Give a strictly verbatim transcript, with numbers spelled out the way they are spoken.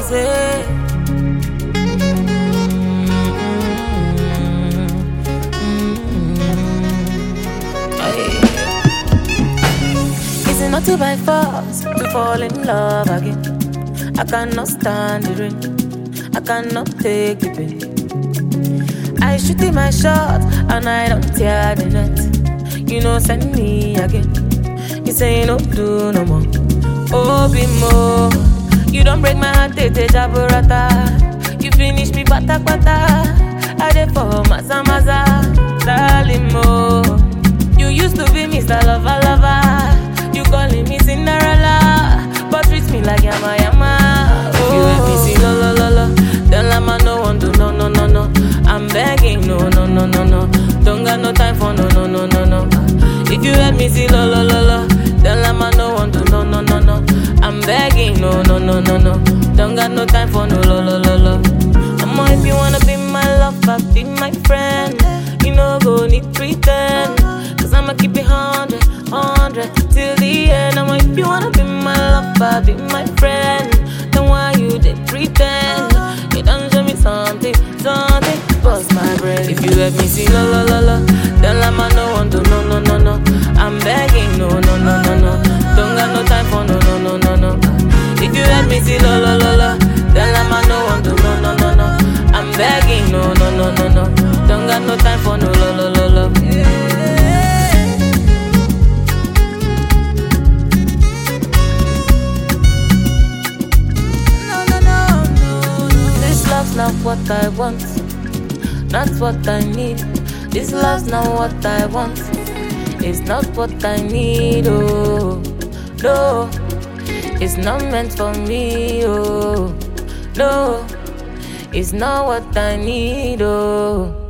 say. Is it not to by force to fall in love again? I cannot stand the rain, I cannot take the pain. I shoot in my shot and I don't tear the net. You know, send me again. You say you no do no more. Oh, be more. You don't break my heart, tete jaburata. You finish me bata bata. I dey for maza maza, darling mo. You used to be Mister Lover Lover. You calling me Cinderella, but treat me like yama yama. Oh. You let me see lo lo lo lo. Then lama no one do no no no no. I'm begging no no no no no. Don't got no time for no no no no no. If you let me see lo lo lo lo, then lama no one do no no no no. I'm begging no no no no no. Don't got no time for no lo lo lo lo. Mama, if you wanna be my lover, be my friend. You know go need pretend, cause I'ma keep it hundred, hundred till the end. Mama, if you wanna be my lover, be my friend, then why you did pretend? You done show me something, something, bust my brain. If you let me see lo lo lo lo, then I'ma no one do no no no no. I'm begging no no no no no. Don't got no time for no no no no no. If you let me see lo lo lo lo, then I'ma no one do no no no no. I'm begging no no no no no. Don't got no time for no lo lo lo lo. No no no no. This love's not what I want, not what I need. This love's not what I want, it's not what I need. Oh no, it's not meant for me. Oh no, it's not what I need. Oh.